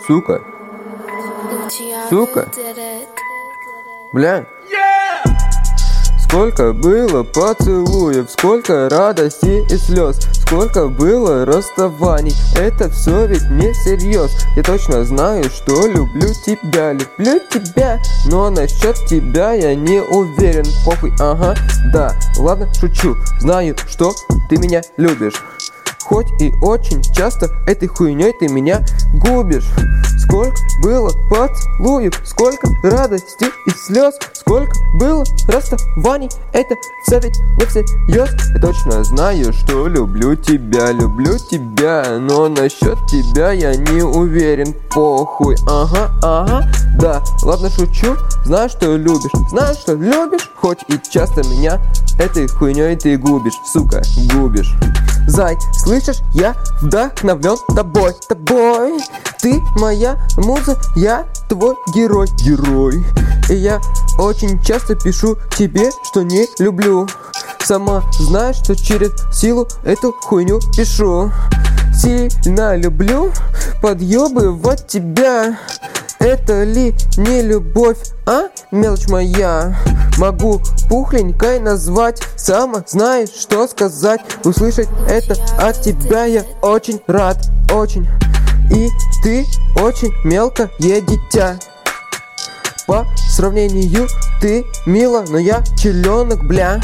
сука. Сука. Бля. Сколько было поцелуев, сколько радости и слез, сколько было расставаний. Это все ведь не всерьез. Я точно знаю, что люблю тебя, но насчет тебя я не уверен. Похуй, ага, да, ладно, шучу. Знаю, что ты меня любишь, хоть и очень часто этой хуйней ты меня губишь. Сколько было поцелуев, сколько радости и слез, сколько было расставаний. Это все ведь не всерьез. Я точно знаю, что люблю тебя, но насчет тебя я не уверен. Похуй, ага, да, ладно, шучу. Знаю, что любишь, хоть и часто меня этой хуйней ты губишь, сука, губишь. Зай, слышишь, я вдохновлен тобой. Ты моя муза, я твой герой. И я очень часто пишу тебе, что не люблю. Сама знаешь, что через силу эту хуйню пишу. Сильно люблю подъебывать тебя. Это ли не любовь, а, мелочь моя? Могу пухленькой назвать, сама знаешь, что сказать. Услышать это от тебя я очень рад, очень. И ты очень мелкое дитя. По сравнению ты мила, но я челенок, бля.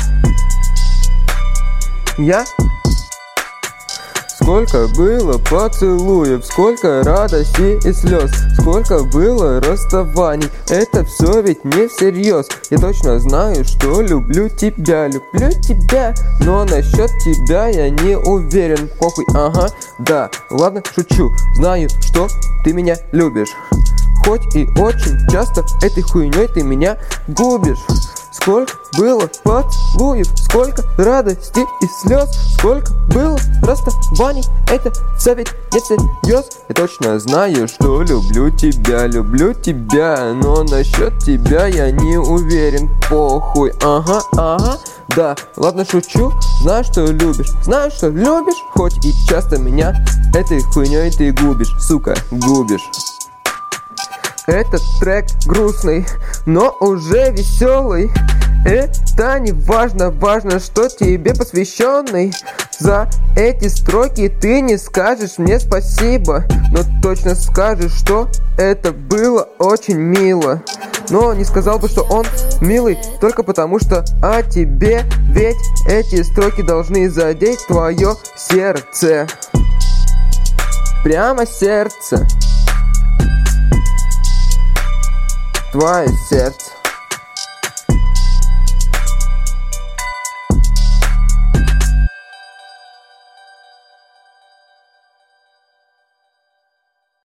Сколько было поцелуев, сколько радости и слез, сколько было расставаний. Это все ведь не всерьез. Я точно знаю, что люблю тебя, но насчет тебя я не уверен. Похуй, ага, да, ладно, шучу. Знаю, что ты меня любишь, хоть и очень часто этой хуйней ты меня губишь. Сколько было поцелуев, сколько радости и слез, сколько было расставаний. Это все ведь не всерьез. Я точно знаю, что люблю тебя, но насчет тебя я не уверен. Похуй, ага, да, ладно, шучу. Знаю, что любишь, хоть и часто меня этой хуйней ты губишь, сука, губишь. Этот трек грустный, но уже веселый. Это не важно, важно, что тебе посвященный. За эти строки ты не скажешь мне спасибо, но точно скажешь, что это было очень мило. Но не сказал бы, что он милый только потому, что о тебе. Ведь эти строки должны задеть твое сердце. Прямо сердце. Твое сердце.